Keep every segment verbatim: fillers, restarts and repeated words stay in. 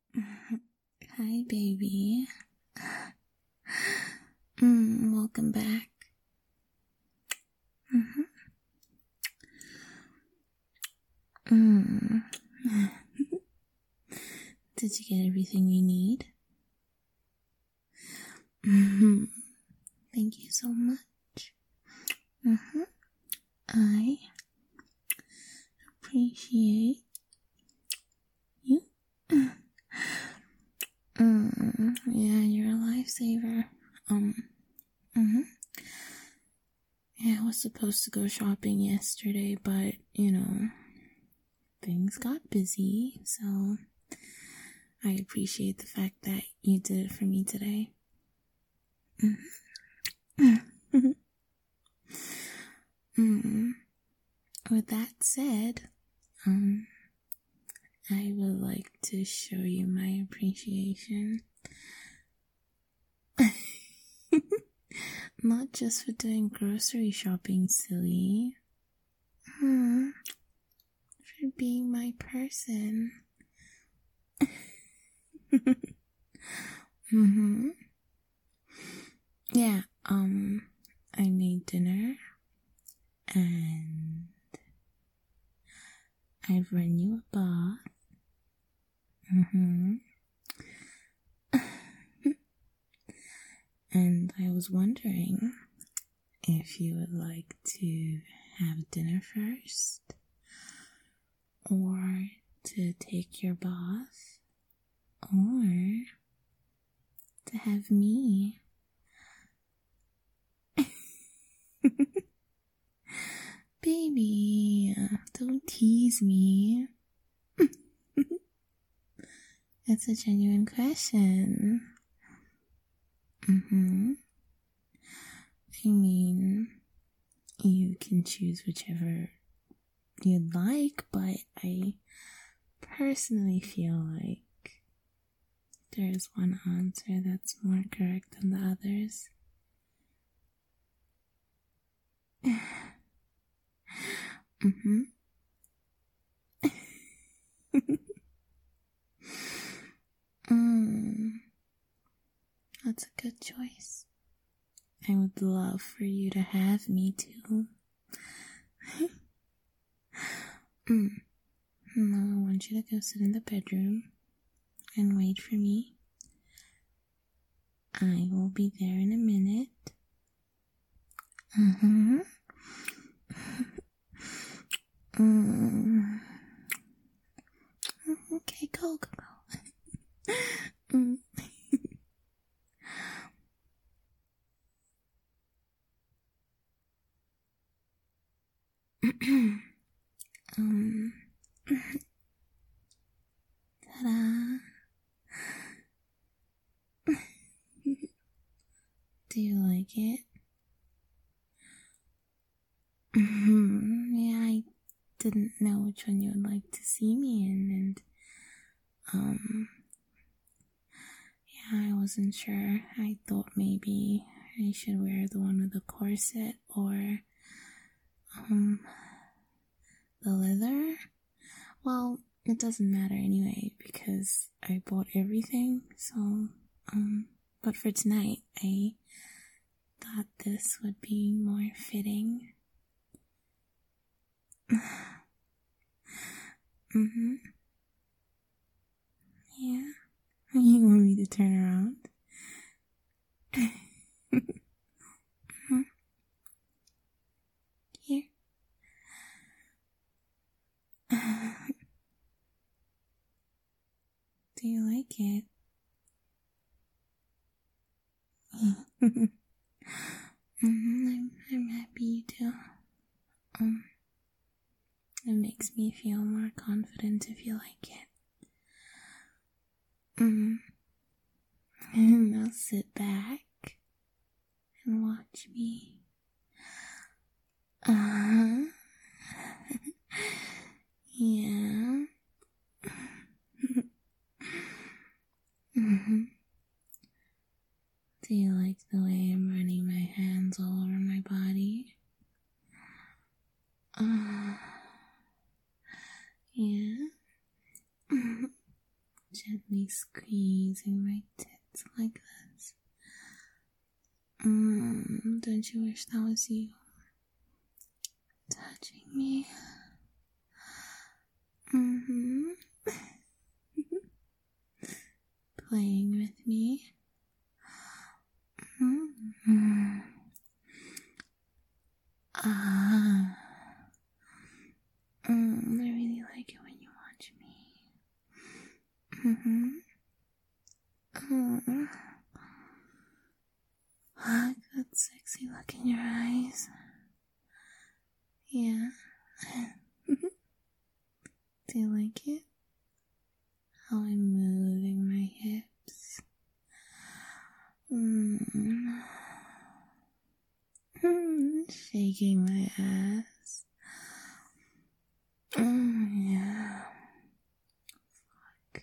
Hi, baby. Mm, welcome back. Mm-hmm. Mm. Did you get everything you need? Mm-hmm. Thank you so much. Mm-hmm. I appreciate you. Mm, yeah, you're a lifesaver. Um, mm-hmm. Yeah, I was supposed to go shopping yesterday, but, you know, things got busy, so I appreciate the fact that you did it for me today. Mm-hmm. mm. With that said, um, I would like to show you my appreciation. Not just for doing grocery shopping, silly. Hmm. For being my person. mm-hmm. Yeah, um, I made dinner and I've run you a bath. Mm-hmm. And I was wondering if you would like to have dinner first or to take your bath or to have me. Baby, don't tease me. It's a genuine question. Mm-hmm. I mean, you can choose whichever you'd like, but I personally feel like there's one answer that's more correct than the others. mm-hmm. mm, that's a good choice. I would love for you to have me too. mm. No, I want you to go sit in the bedroom and wait for me. I will be there in a minute. Mm-hmm. mm. Okay, go, go, go. mm. um. Ta-da. Do you like it? Mm-hmm. Yeah, I didn't know which one you would like to see me in, and um, yeah, I wasn't sure. I thought maybe I should wear the one with the corset or um the leather. Well, it doesn't matter anyway because I bought everything. So um, but for tonight, I thought this would be more fitting. mm-hmm. Yeah. You want me to turn around? mm-hmm. Here. Do you like it? mm-hmm. I'm, I'm happy you do. Um, it makes me feel more confident if you like it. Mm. And now sit back and watch me. Uh-huh. yeah. mm-hmm. Do you like the way I'm running my hands all over my body? Uh, yeah. gently squeezing my tits like this. Mm, don't you wish that was you touching me? Mm-hmm. Playing with me. Mm-hmm. Ah. Mm, I really like it when you watch me. Mm-hmm. Mm. Ah, good sexy look in your eyes. Yeah. Do you like it? How I'm moving my hips. Mm. Mm, shaking my ass. Mm, yeah. Fuck.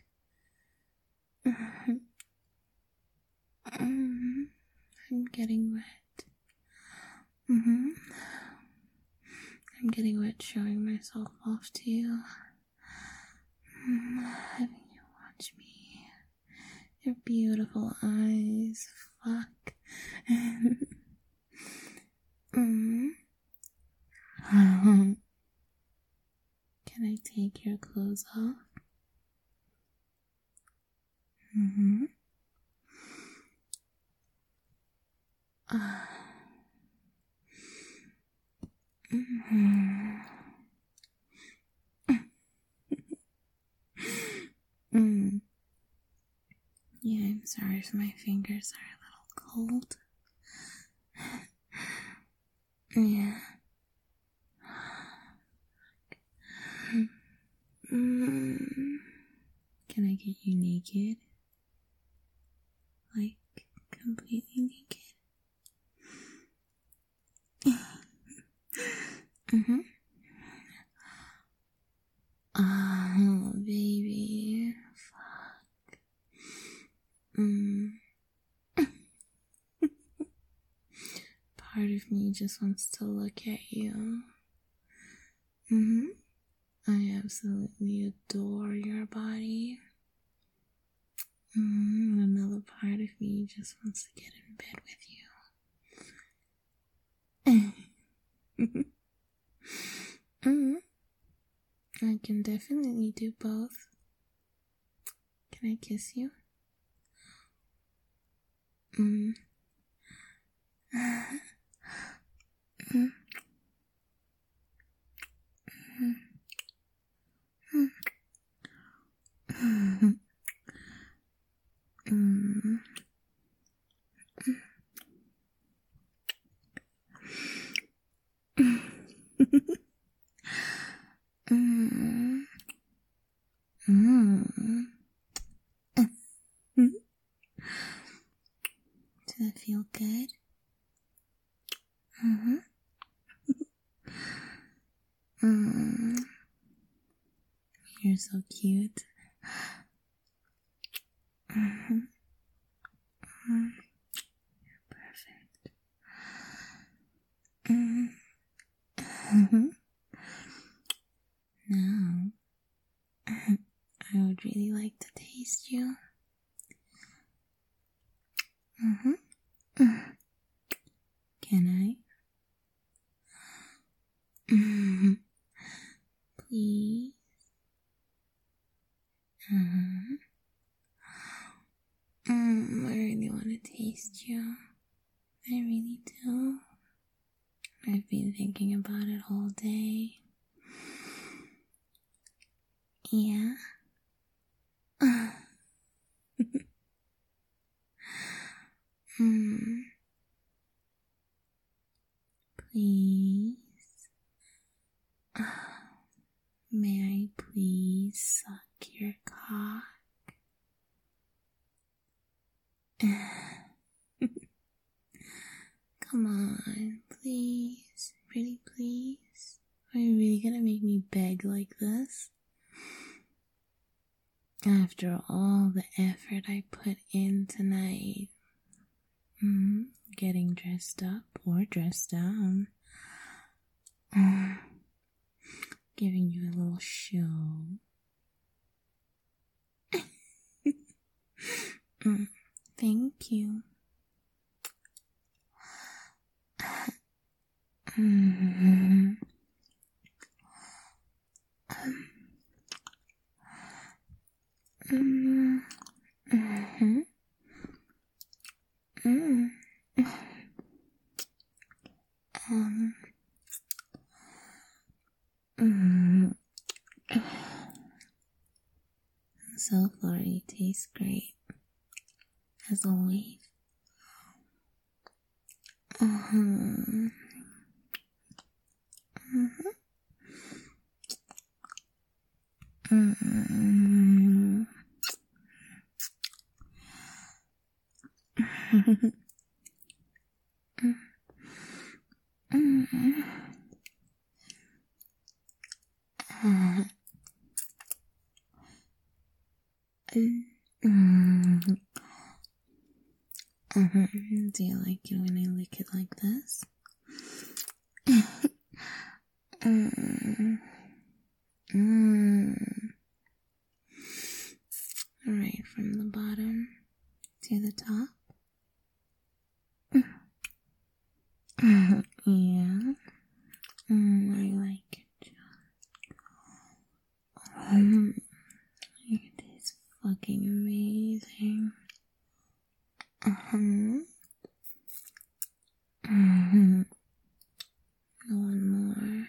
Mm, I'm getting wet. Mm-hmm. I'm getting wet showing myself off to you. Mm, having you watch me. Your beautiful eyes. Fuck. mm. Can I take your clothes off? Mm-hmm. Uh. Mm-hmm. mm. Yeah, I'm sorry if my fingers are a little cold. yeah. Mm. Can I get you naked? Like, completely naked? mm-hmm. Oh, baby. Fuck. Mm. Part of me just wants to look at you. Mm-hmm. I absolutely adore your body. Mm, another part of me just wants to get in bed with you. mm, I can definitely do both. Can I kiss you? Mm. mm. Mm. Mm. Mm. Mm. Does that feel good? Mm-hmm. mm. You're so cute. Mm-hmm. Mm. You're perfect. Mm-hmm. Now, I would really like to taste you. Mm-hmm. Can I? Mm-hmm. Please. Uh-huh. Mm, I really want to taste you. I really do. I've been thinking about it all day. Yeah. mm. Please. May I please suck your cock? Come on, please. Pretty please. Are you really gonna make me beg like this? After all the effort I put in tonight. Mm, getting dressed up or dressed down. Mm, giving you a little show. Thank you. Mm-hmm. Mm-hmm. Mm-hmm. Mm-hmm. Um. Mm-hmm. So far, you taste great, as always. Mm-hmm. Mm-hmm. Mm-hmm. Mm-hmm. Uh, mm-hmm. Uh-huh. Do you like it when I lick it like this? mm. Mm. Right from the bottom to the top. Yeah. Mm, I like it. Mm. It is fucking amazing. Uh-huh. Mm-hmm. One more.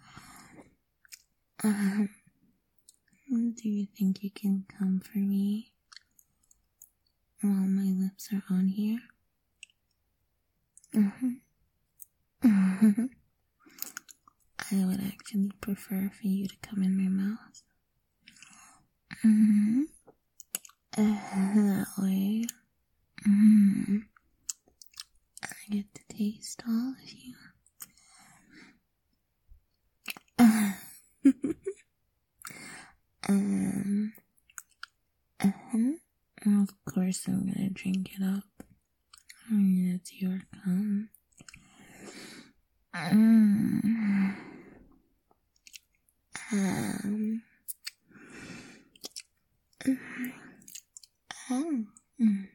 Uh-huh. Do you think you can come for me while my lips are on here? Mm-hmm. Mm-hmm. I would actually prefer for you to come in my mouth. Mm-hmm. Uh, that way, mm-hmm. I get to taste all of you. um, uh-huh. Of course I'm gonna drink it up. I mean, it's your cum. Mm. Um. Oh. Mm.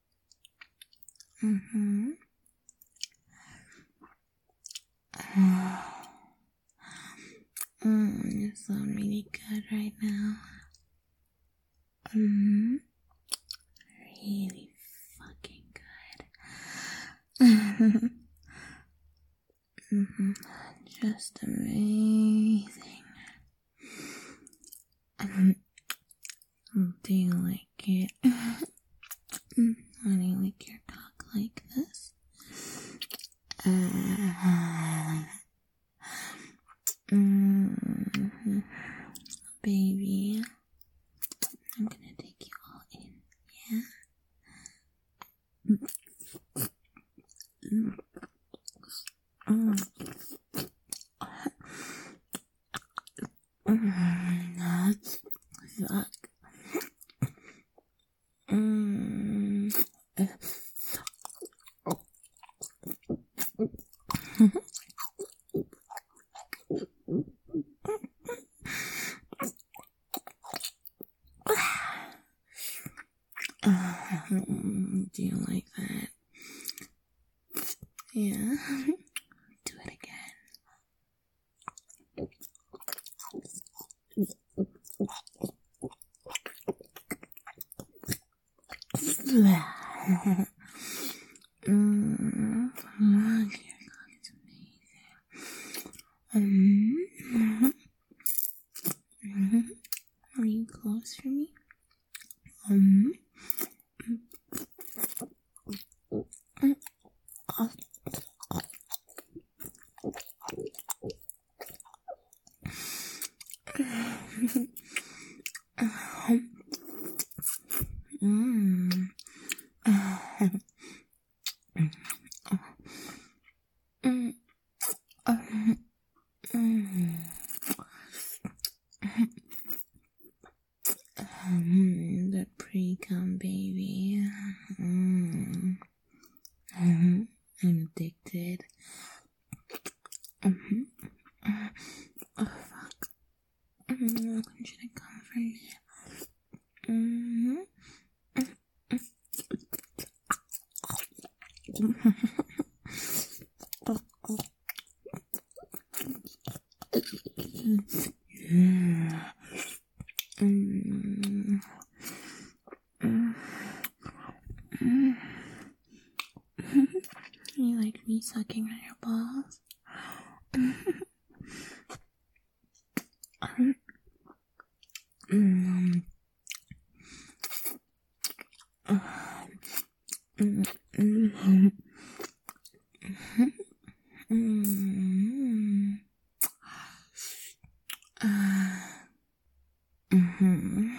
Mm-hmm. Mm, you sound really good right now. Mm-hmm. Really fucking good. mm-hmm. Just amazing. Um, do you like it when I lick your cock like this? Uh, mm-hmm. Baby, I'm gonna take you all in, yeah? Mm. Mm. Mm. Fuck. Mm. Do you like that? Yeah. Do it again. mm, look, your cock is amazing. Um, mm-hmm. Are you close for me? Um, oh. mm. Mm. Mm. Mm, that pre-cum baby. Mm. Mm-hmm. I'm addicted. Mm-hmm. Oh, fuck. Mm, when should I come for you? Mm-hmm. You like me sucking on your balls? Mm. Mm. Mm. Mm. Mm-hmm.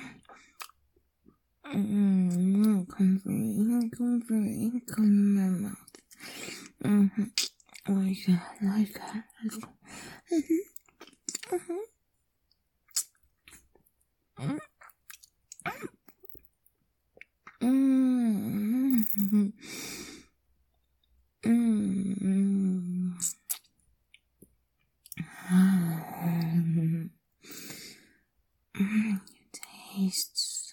Mm-hmm. Come for me, come for me, come in my mouth. Mm-hmm. Like that, like that, like that. Mm-hmm. Mm-hmm. Mm-hmm. Mm-hmm. Mm-hmm. You taste so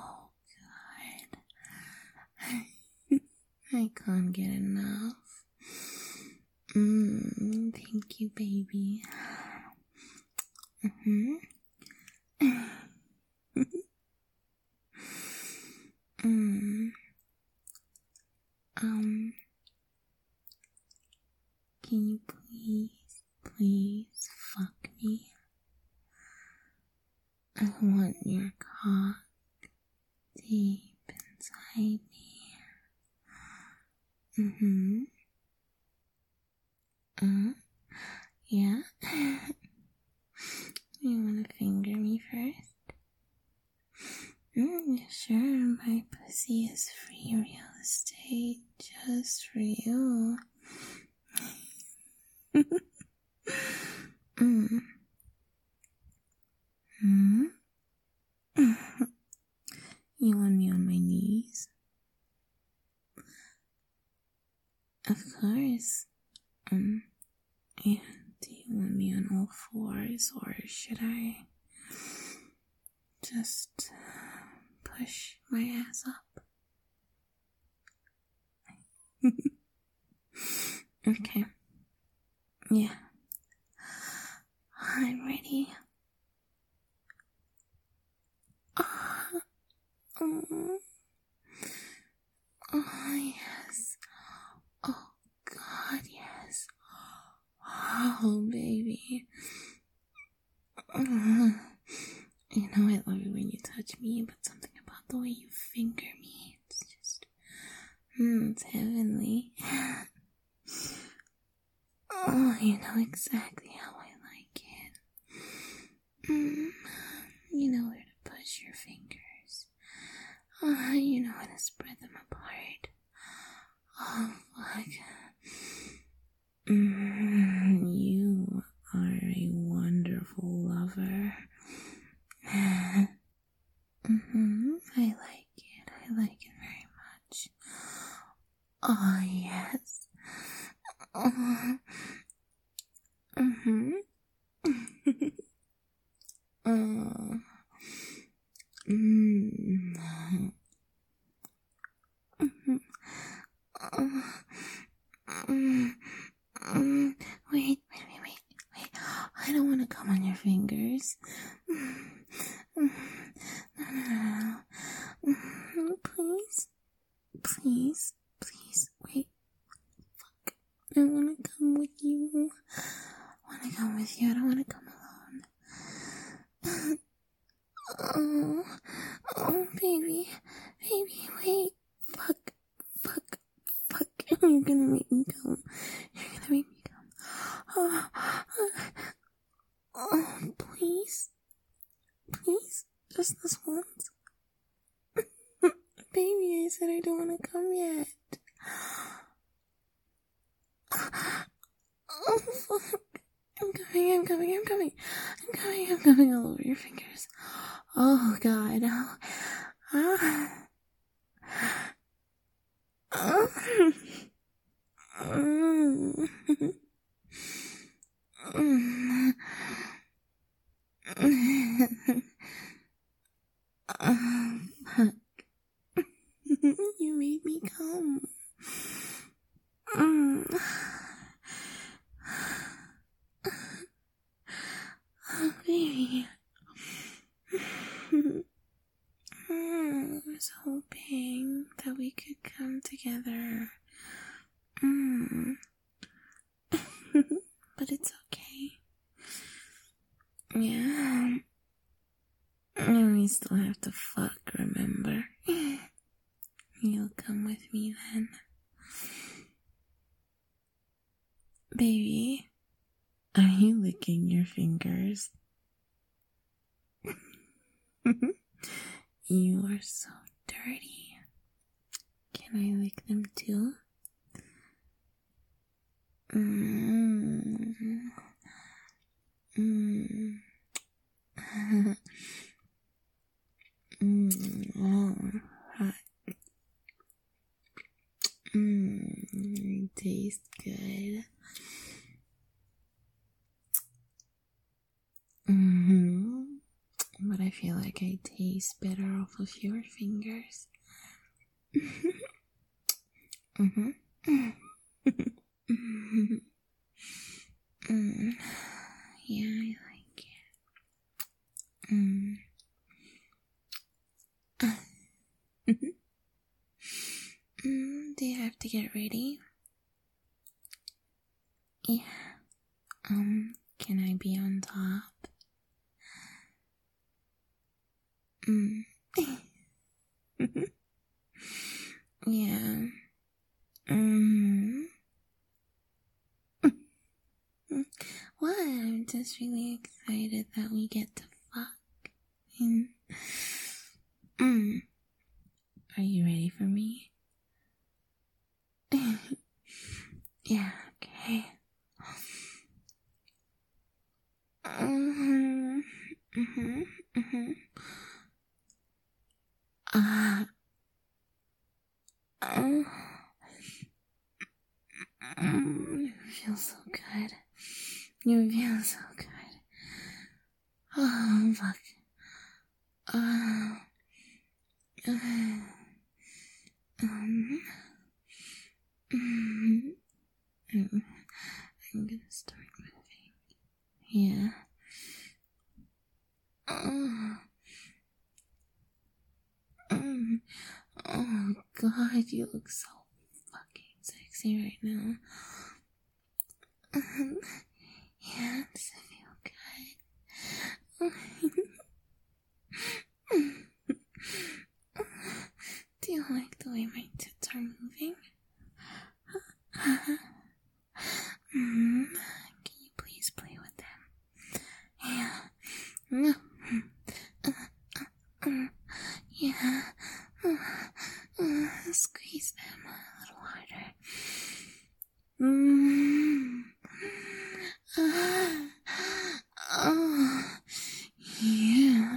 good. I can't get enough. Mmm, thank you, baby. Mm-hmm. mm. Um, can you please, please fuck me? I want your cock deep inside me. Mm-hmm. Uh, yeah. You wanna finger me first? Mm, yeah, sure, my pussy is free real estate just for you. mm. Mm. You want me on my knees? Of course. Um, yeah, do you want me on all fours, or should I just push my ass up? Okay. Yeah. I'm ready. Oh, oh, oh yes. Oh, God, yes. Oh, baby. Uh, you know I love it when you touch me, but something about the way you finger me, it's just, mm, it's heavenly. Oh, you know exactly how I like it. Mm, you know where to push your fingers. Oh, you know how to spread them apart. Oh, fuck. Mm, you are a wonderful lover. mm-hmm, I like it. I like it very much. Oh, yes. Oh. Mm-hmm. oh. Mm. Mm-hmm. Oh. Mm. Mm. Wait, wait, wait, wait, wait. I don't want to come on your fingers. Mm. Mm. No, no, no, no. Mm. Please, please, please, wait. Fuck. I want to come with you. I want to come with you. I don't want to come alone. Oh, oh, baby, baby, wait. Fuck, fuck, fuck. You're gonna make me come. You're gonna make me come. Oh, oh, oh please. Please, just this once. Baby, I said I don't want to come yet. Oh, fuck. I'm coming, I'm coming, I'm coming. I'm coming, I'm coming all over your fingers. Oh, God. Oh. Ah. Oh. Mm. Mm. Oh, fuck. You made me come. Mm. Oh, baby. I was hoping that we could come together. Mm. But it's okay. Yeah. And we still have to fuck, remember? You'll come with me then. Baby, are you licking your fingers? You are so dirty. Can I lick them too? Mm. Mm. mm. Oh, hot. Mmm, tastes good. Mm-hmm. But I feel like I taste better off of your fingers. mm-hmm. mm-hmm. Mm. Yeah, I like it. Mm. mm, do you have to get ready? Yeah. Um, can I be on top? Mm. yeah. Mm. What? I'm just really excited that we get to fuck. And, mm. Are you ready for me? yeah, okay. Mm-hmm. Mm-hmm. Mm-hmm. Ah. Uh, uh, mm, you feel so good. You feel so good. Oh, fuck. Uh, uh, um, mm, mm, I'm gonna start moving. Yeah. Oh, mm, oh God, you look so fucking sexy right now. Um, yeah, does it feel good? Do you like the way my tits are moving? mm, can you please play with them? Yeah. No. Yeah. Squeeze them a little harder. Mm. Oh. Yeah.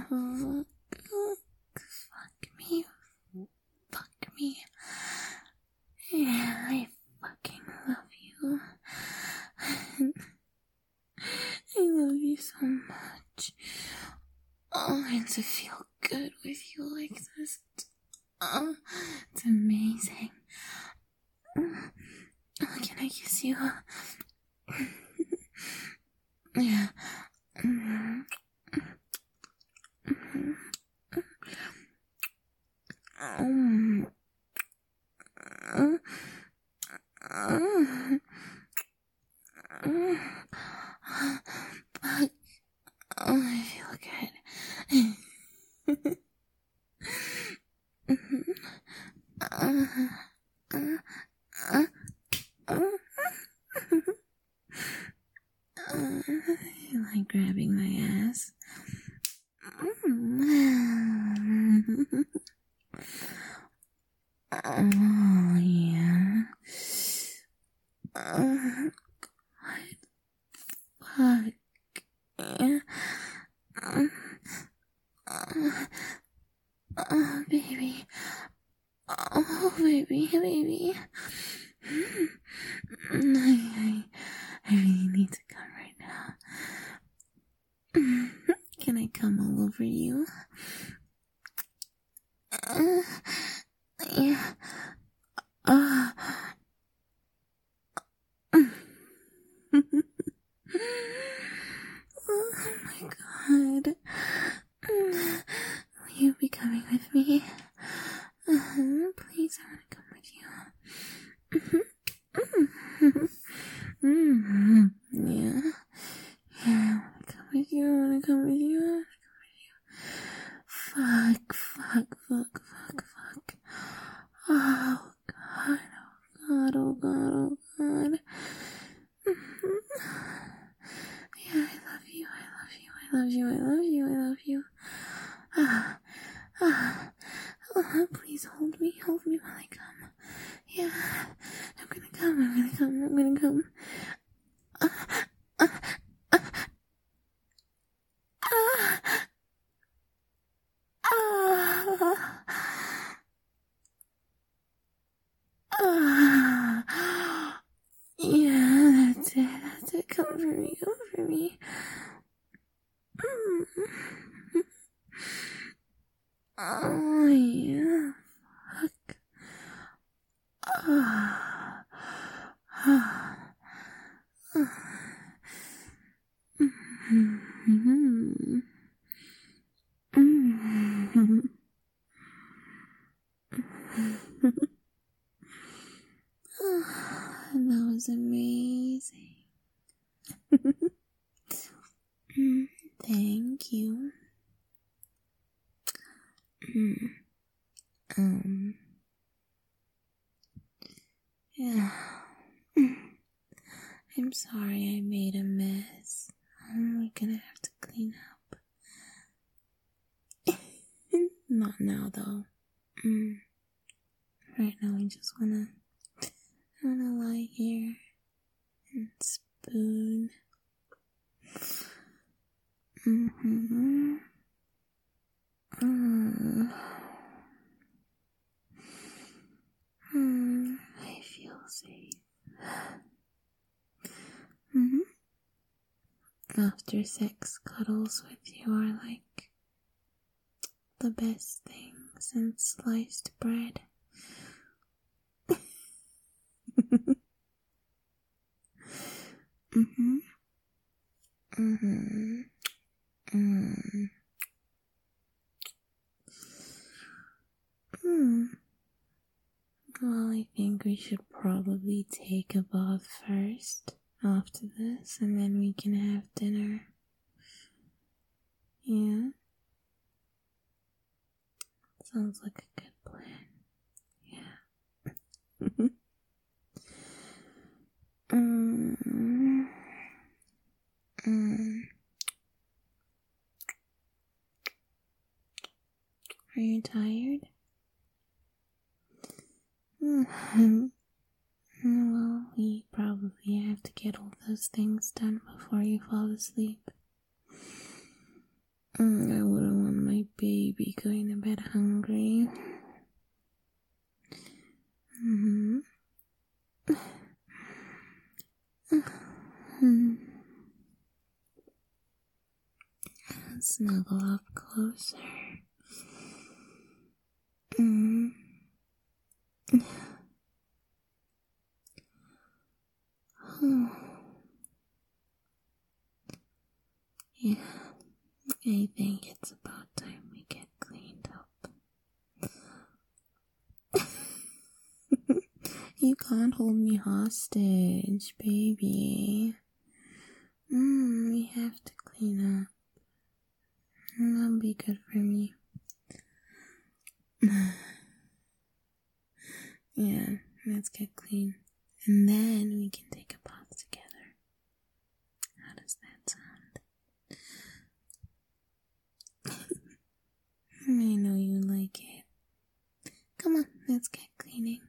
Fuck me. Fuck me. Yeah, I fucking love you. I love you so much. Oh, and to feel good with you like this. Oh, it's amazing. Oh, can I kiss you? yeah. Mm-hmm. Um, uh, uh, uh, but, oh, I feel good. uh, uh, uh, uh, uh, you like grabbing my ass? Oh, yeah. Uh, God. Fuck. Yeah. Uh, uh, oh, baby. Oh, baby, baby. I, I, I really need to come right now. Can I come all over you? Uh, yeah. Uh, oh my God. Will you be coming with me? Uh, please, I want to you. Mm-hmm. Yeah. Yeah. Come with you. I wanna come with you. I wanna come with you. Fuck, fuck, fuck, fuck, fuck. Oh God, oh God, oh God, oh God. Mm-hmm. Yeah, I love you, I love you, I love you, I love you, I love you. Ah, ah, oh, please hold me, hold me while I come. Yeah, I'm gonna come, I'm gonna come, I'm gonna come. Ah, ah, ah, ah, ah, ah. Yeah, that's it, that's it. Come for me, come for me. Mm. Oh, yeah. Fuck. Ah. Ah. Mm-hmm. Mm-hmm. That was amazing. Thank you. Um. Yeah. I'm sorry I made a mess. We're gonna have to clean up. Not now, though. Mm. Right now, I just wanna, I wanna lie here and spoon. Mm-hmm. Mm. Mm. I feel safe. Mm-hmm. After sex, cuddles with you are like the best thing since sliced bread. Mm-hmm. Mm-hmm. Mm. Hmm. Well, I think we should probably take a bath first after this, and then we can have dinner. Yeah? Sounds like a good plan. Yeah. mm. Mm. Are you tired? Well, we probably have to get all those things done before you fall asleep. Mm, I wouldn't want my baby going to bed hungry. Mm-hmm. Snuggle up closer. Mm. Yeah, I think it's about time we get cleaned up. You can't hold me hostage, baby. Mm, we have to clean up. That'll be good for me. Yeah, let's get clean. And then we can take a bath together. How does that sound? I know you like it. Come on, let's get cleaning.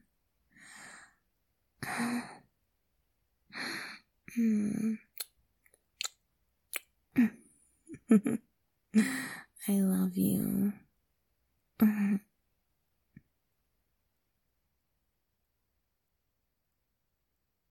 Mm. I love you.